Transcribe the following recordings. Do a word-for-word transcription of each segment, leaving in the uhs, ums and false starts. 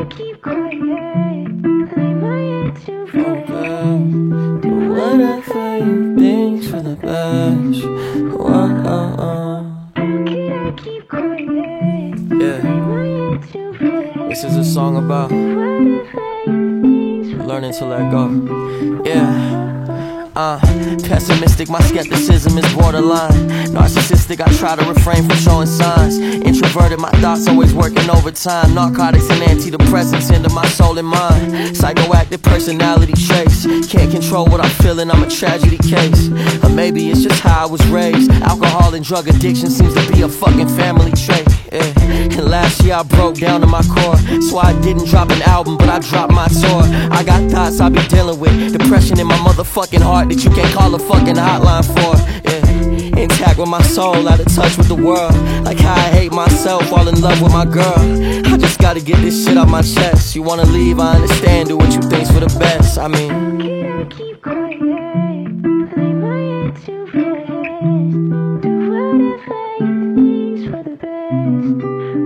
keep quiet, lay my head to rest. But whatever you think's for the best. Whoa, oh, oh. How could I keep quiet, Yeah. lay my head to rest. This is a song about learning to let go. Yeah. Uh, pessimistic, my skepticism is borderline. Narcissistic, I try to refrain from showing signs. Introverted, my thoughts always working overtime. Narcotics and antidepressants into my soul and mind. Psychoactive personality traits. Can't control what I'm feeling, I'm a tragedy case. Or maybe it's just how I was raised. Alcohol and drug addiction seems to be a fucking family trait. Yeah. And last year I broke down to my core. So I didn't drop an album, but I dropped my tour. I got thoughts I be dealing with. Depression in my motherfucking heart that you can't call a fucking hotline for. Yeah. Intact with my soul, out of touch with the world. Like how I hate myself, fall in love with my girl. I just gotta get this shit off my chest. You wanna leave, I understand, do what you think's for the best. I mean, how could I keep quiet, lay my head to rest. Do whatever you think's for the best.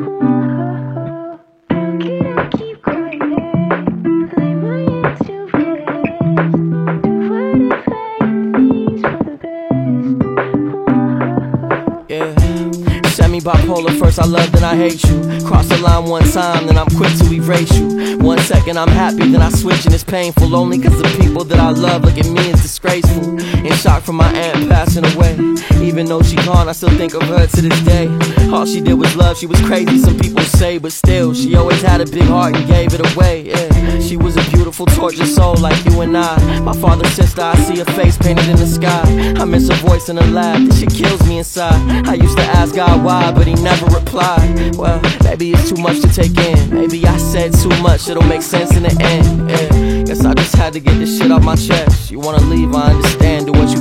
Whoa. How could I keep quiet, lay my head to rest. Do whatever you think's for the best. Whoa. yeah. Semi-bipolar, first I love, then I hate you. Cross the line one time, then I'm quick to erase you. One second I'm happy, then I switch and it's painful. Only cause the people that I love look at me as disgraceful. In shock from my aunt passing away. Even though she gone, I still think of her to this day. All she did was love, she was crazy, some people say. But still, she always had a big heart and gave it away, yeah. She was a beautiful, tortured soul like you and I. My father's sister, I see her face painted in the sky. I miss her voice and her laugh, this shit kills me inside. I used to ask God why, but he never replied. Well, maybe it's too much to take in. Maybe I said too much, it'll make sense in the end, yeah. Guess I just had to get this shit off my chest. You wanna leave, I understand, do what you